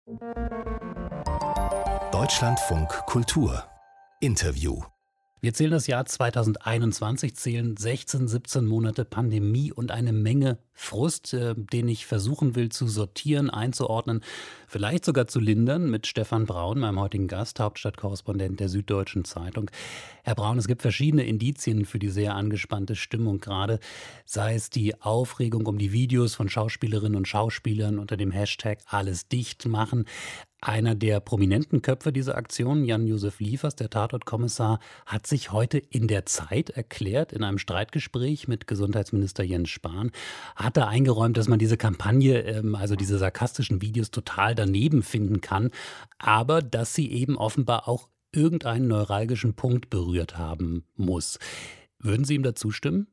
Deutschlandfunk Kultur Interview. Wir zählen das Jahr 2021, zählen 16, 17 Monate Pandemie und eine Menge Frust, den ich versuchen will zu sortieren, einzuordnen, vielleicht sogar zu lindern mit Stefan Braun, meinem heutigen Gast, Hauptstadtkorrespondent der Süddeutschen Zeitung. Herr Braun, es gibt verschiedene Indizien für die sehr angespannte Stimmung gerade, sei es die Aufregung um die Videos von Schauspielerinnen und Schauspielern unter dem Hashtag Alles dicht machen. Einer der prominenten Köpfe dieser Aktion, Jan-Josef Liefers, der Tatortkommissar, hat sich heute in der Zeit erklärt, in einem Streitgespräch mit Gesundheitsminister Jens Spahn, hat er eingeräumt, dass man diese Kampagne, also diese sarkastischen Videos, total daneben finden kann, aber dass sie eben offenbar auch irgendeinen neuralgischen Punkt berührt haben muss. Würden Sie ihm da zustimmen?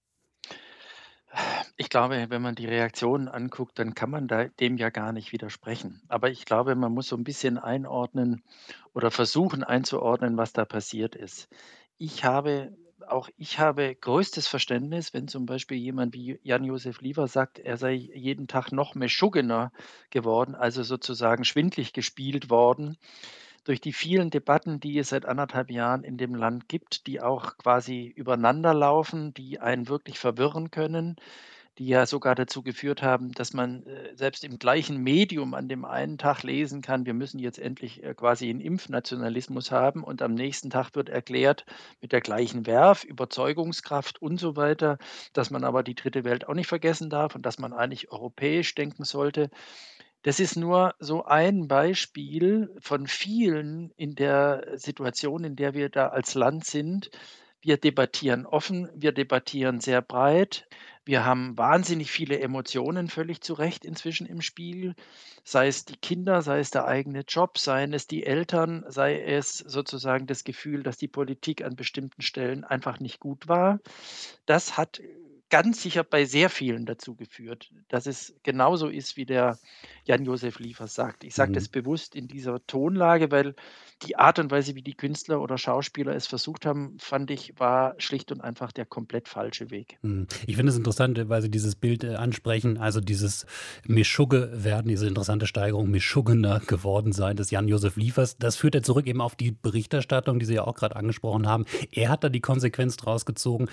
Ich glaube, wenn man die Reaktionen anguckt, dann kann man dem ja gar nicht widersprechen. Aber ich glaube, man muss so ein bisschen einordnen oder versuchen einzuordnen, was da passiert ist. Ich habe ich habe größtes Verständnis, wenn zum Beispiel jemand wie Jan-Josef Liefers sagt, er sei jeden Tag noch meschuggener geworden, also sozusagen schwindlig gespielt worden durch die vielen Debatten, die es seit 1,5 Jahren in dem Land gibt, die auch quasi übereinander laufen, die einen wirklich verwirren können, die ja sogar dazu geführt haben, dass man, selbst im gleichen Medium an dem einen Tag lesen kann: „Wir müssen jetzt endlich, quasi 'n Impfnationalismus haben“, und am nächsten Tag wird erklärt mit der gleichen Verve, Überzeugungskraft und so weiter, dass man aber die Dritte Welt auch nicht vergessen darf und dass man eigentlich europäisch denken sollte. Das ist nur so ein Beispiel von vielen in der Situation, in der wir da als Land sind. Wir debattieren offen, wir debattieren sehr breit. Wir haben wahnsinnig viele Emotionen völlig zu Recht inzwischen im Spiel, sei es die Kinder, sei es der eigene Job, seien es die Eltern, sei es sozusagen das Gefühl, dass die Politik an bestimmten Stellen einfach nicht gut war. Das hat ganz sicher bei sehr vielen dazu geführt, dass es genauso ist, wie der Jan-Josef Liefers sagt. Ich sage das Mhm. bewusst in dieser Tonlage, weil die Art und Weise, wie die Künstler oder Schauspieler es versucht haben, fand ich, war schlicht und einfach der komplett falsche Weg. Ich finde es interessant, weil Sie dieses Bild ansprechen, also dieses Meschugge werden, diese interessante Steigerung, Meschuggener geworden sein des Jan-Josef Liefers. Das führt ja zurück eben auf die Berichterstattung, die Sie ja auch gerade angesprochen haben. Er hat da die Konsequenz draus gezogen,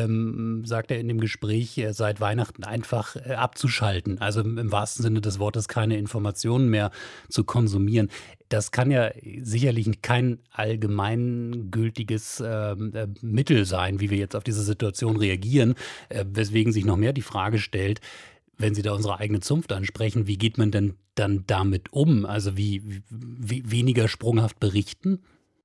sagt er in dem Gespräch, seit Weihnachten einfach abzuschalten. Also im wahrsten Sinne des Wortes keine Informationen mehr zu konsumieren. Das kann ja sicherlich kein allgemeingültiges Mittel sein, wie wir jetzt auf diese Situation reagieren, weswegen sich noch mehr die Frage stellt, wenn Sie da unsere eigene Zunft ansprechen, wie geht man denn dann damit um? Also wie weniger sprunghaft berichten?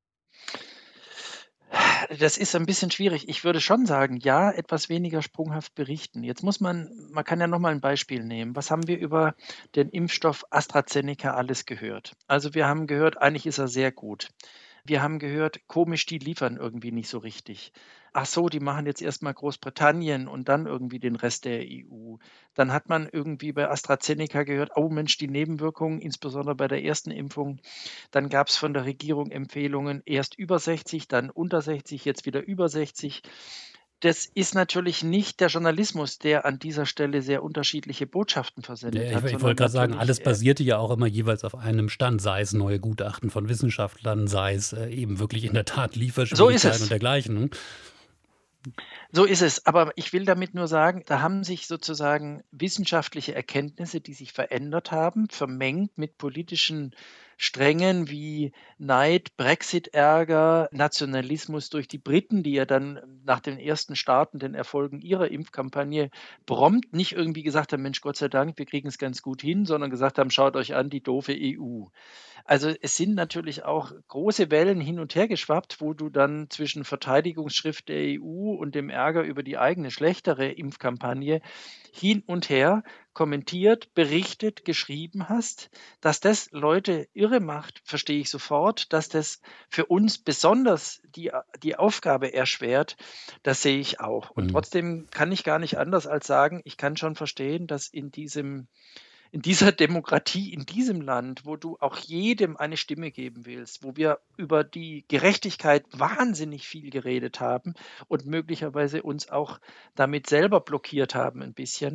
Das ist ein bisschen schwierig. Ich würde schon sagen, ja, etwas weniger sprunghaft berichten. Jetzt muss man kann ja noch mal 'n Beispiel nehmen. Was haben wir über den Impfstoff AstraZeneca alles gehört? Also, wir haben gehört, eigentlich ist er sehr gut. Wir haben gehört, komisch, die liefern irgendwie nicht so richtig. Ach so, die machen jetzt erst mal Großbritannien und dann irgendwie den Rest der EU. Dann hat man irgendwie bei AstraZeneca gehört: „Oh Mensch, die Nebenwirkungen, insbesondere bei der ersten Impfung.“ Dann gab es von der Regierung Empfehlungen, erst über 60, dann unter 60, jetzt wieder über 60. Das ist natürlich nicht der Journalismus, der an dieser Stelle sehr unterschiedliche Botschaften Ja, versendet ich hat, ich wollte sondern gerade sagen, alles natürlich, basierte ja auch immer jeweils auf einem Stand, sei es neue Gutachten von Wissenschaftlern, sei es eben wirklich in der Tat so ist Lieferschwierigkeiten und es. dergleichen, ne? So ist es. Aber ich will damit nur sagen, da haben sich sozusagen wissenschaftliche Erkenntnisse, die sich verändert haben, vermengt mit politischen Strängen wie Neid, Brexit-Ärger, Nationalismus durch die Briten, die ja dann nach den ersten startenden Erfolgen ihrer Impfkampagne prompt nicht irgendwie gesagt haben: „Mensch, Gott sei Dank, wir kriegen es ganz gut hin“, sondern gesagt haben: „Schaut euch an, die doofe EU.“ Also, es sind natürlich auch große Wellen hin und her geschwappt, wo du dann zwischen Verteidigungsschrift der EU und dem Ärger über die eigene schlechtere Impfkampagne hin und her kommentiert, berichtet, geschrieben hast. Dass das Leute irre macht, verstehe ich sofort. Dass das für uns besonders die Aufgabe erschwert, das sehe ich auch. Und Mhm. trotzdem kann ich gar nicht anders als sagen, ich kann schon verstehen, dass in dieser Demokratie, in diesem Land, wo du auch jedem eine Stimme geben willst, wo wir über die Gerechtigkeit wahnsinnig viel geredet haben und möglicherweise uns auch damit selber blockiert haben ein bisschen,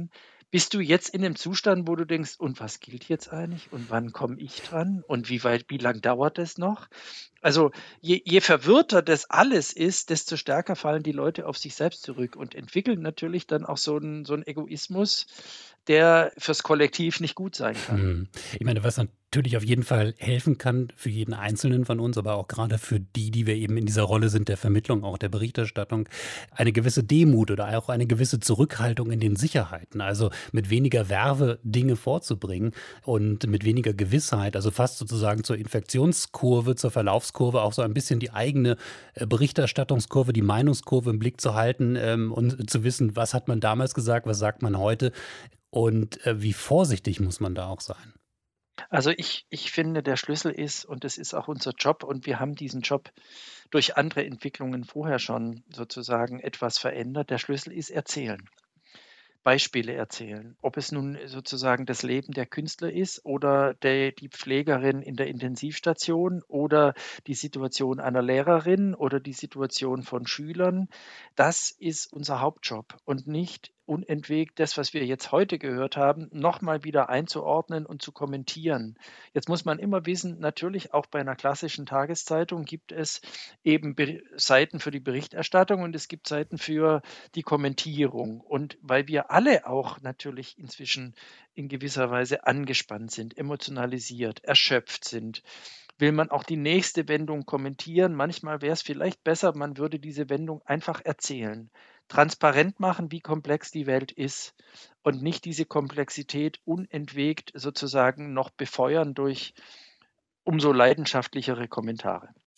Bist du jetzt in dem Zustand, wo du denkst: „Und was gilt jetzt eigentlich und wann komme ich dran und wie lang dauert das noch?“ Also, je verwirrter das alles ist, desto stärker fallen die Leute auf sich selbst zurück und entwickeln natürlich dann auch so 'n Egoismus, der fürs Kollektiv nicht gut sein kann. Mhm. Ich meine, was natürlich auf jeden Fall helfen kann für jeden Einzelnen von uns, aber auch gerade für die, die wir eben in dieser Rolle sind der Vermittlung, auch der Berichterstattung, eine gewisse Demut oder auch eine gewisse Zurückhaltung in den Sicherheiten. Also mit weniger Werbe Dinge vorzubringen und mit weniger Gewissheit, also fast sozusagen zur Infektionskurve, zur Verlaufskurve auch so ein bisschen die eigene Berichterstattungskurve, die Meinungskurve im Blick zu halten, und zu wissen, was hat man damals gesagt, was sagt man heute und wie vorsichtig muss man da auch sein? Also, ich finde, der Schlüssel ist und das ist auch unser Job und wir haben diesen Job durch andere Entwicklungen vorher schon sozusagen etwas verändert. Der Schlüssel ist erzählen. Beispiele erzählen. Ob es nun sozusagen das Leben der Künstler ist oder die Pflegerin in der Intensivstation oder die Situation einer Lehrerin oder die Situation von Schülern. Das ist unser Hauptjob und nicht unentwegt das, was wir jetzt heute gehört haben, noch mal wieder einzuordnen und zu kommentieren. Jetzt muss man immer wissen, natürlich auch bei einer klassischen Tageszeitung gibt es eben Seiten für die Berichterstattung und es gibt Seiten für die Kommentierung. Und weil wir alle auch natürlich inzwischen in gewisser Weise angespannt sind, emotionalisiert, erschöpft sind, will man auch die nächste Wendung kommentieren. Manchmal wäre es vielleicht besser, man würde diese Wendung einfach erzählen, transparent machen, wie komplex die Welt ist und nicht diese Komplexität unentwegt sozusagen noch befeuern durch umso leidenschaftlichere Kommentare.